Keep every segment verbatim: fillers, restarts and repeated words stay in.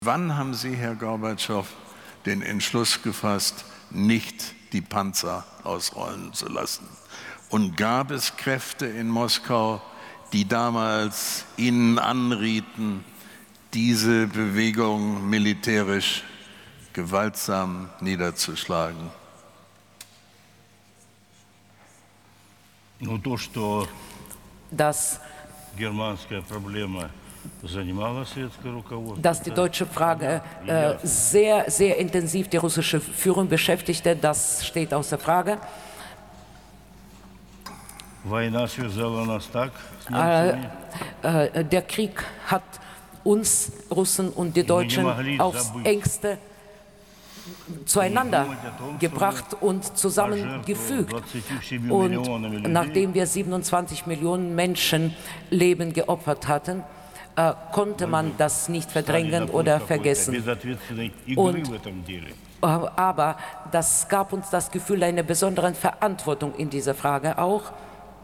Wann haben Sie, Herr Gorbatschow, den Entschluss gefasst, nicht die Panzer ausrollen zu lassen? Und gab es Kräfte in Moskau, die damals Ihnen anrieten, diese Bewegung militärisch gewaltsam niederzuschlagen? Dass, dass die deutsche Frage äh, sehr, sehr intensiv die russische Führung beschäftigte, das steht außer Frage. Äh, äh, der Krieg hat uns Russen und die Deutschen aufs Engste zueinander gebracht und zusammengefügt. Und nachdem wir siebenundzwanzig Millionen Menschenleben geopfert hatten, äh, konnte man das nicht verdrängen oder vergessen. Und, äh, aber das gab uns das Gefühl einer besonderen Verantwortung in dieser Frage auch.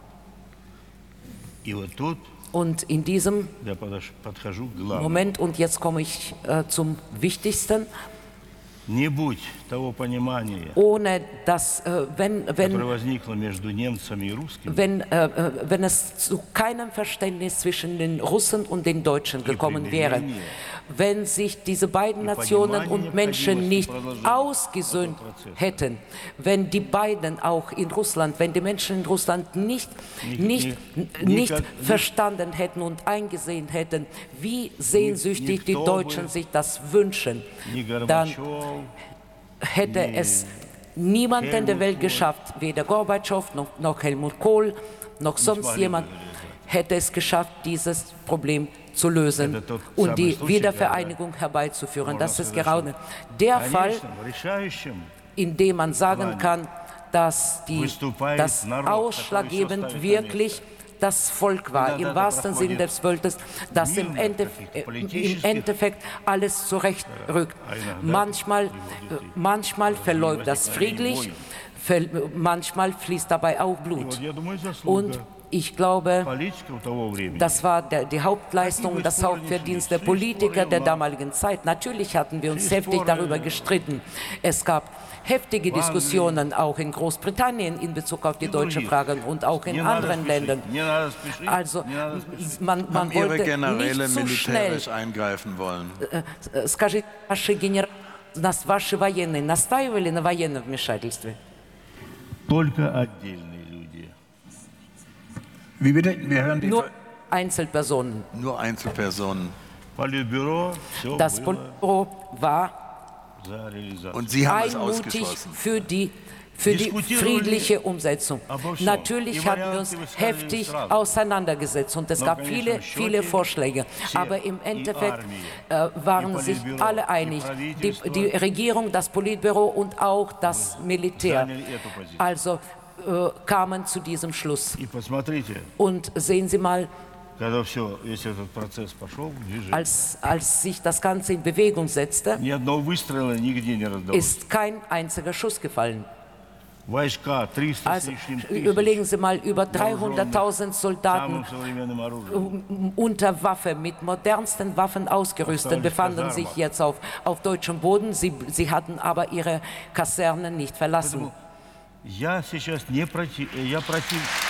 Und in diesem Moment, und jetzt komme ich äh, zum Wichtigsten, ohne dass, äh, wenn, wenn, wenn, äh, wenn es zu keinem Verständnis zwischen den Russen und den Deutschen gekommen wäre, wenn sich diese beiden Nationen und Menschen nicht ausgesöhnt hätten, wenn die beiden auch in Russland, wenn die Menschen in Russland nicht, nicht, nicht verstanden hätten und eingesehen hätten, wie sehnsüchtig die Deutschen sich das wünschen, dann hätte es niemand in der Welt geschafft, weder Gorbatschow noch, noch Helmut Kohl, noch sonst jemand hätte es geschafft, dieses Problem zu lösen und die Wiedervereinigung herbeizuführen. Das ist gerade der Fall, in dem man sagen kann, dass die, das ausschlaggebend wirklich das Volk war, im wahrsten Sinne des Wortes, das im, Ende, äh, im Endeffekt alles zurechtrückt. Manchmal, manchmal verläuft das friedlich, manchmal fließt dabei auch Blut. Und ich glaube, das war der, die Hauptleistung, das Hauptverdienst der Politiker der damaligen Zeit. Natürlich hatten wir uns heftig darüber gestritten. Es gab heftige Diskussionen auch in Großbritannien in Bezug auf die deutsche Frage und auch in anderen Ländern. Also man, man wollte nicht zu schnell eingreifen wollen. Скажите, ваши генералы, ваши военные настаивали на военном вмешательстве? Только отдельные люди. Wie bitte? Wir hören die Nur Einzelpersonen. Nur Einzelpersonen. Das Politbüro war und Sie haben es einmutig ausgeschlossen. für die, für die friedliche Umsetzung. Natürlich haben wir uns heftig auseinandergesetzt und es gab viele, viele Vorschläge. Aber im Endeffekt äh, waren sich alle einig, die, die Regierung, das Politbüro und auch das Militär. Also äh, kamen zu diesem Schluss. Und sehen Sie mal, Als, als sich das Ganze in Bewegung setzte, ist kein einziger Schuss gefallen. Also, überlegen Sie mal, über dreihunderttausend Soldaten unter Waffe, mit modernsten Waffen ausgerüstet, befanden sich jetzt auf, auf deutschem Boden. Sie, sie hatten aber ihre Kasernen nicht verlassen.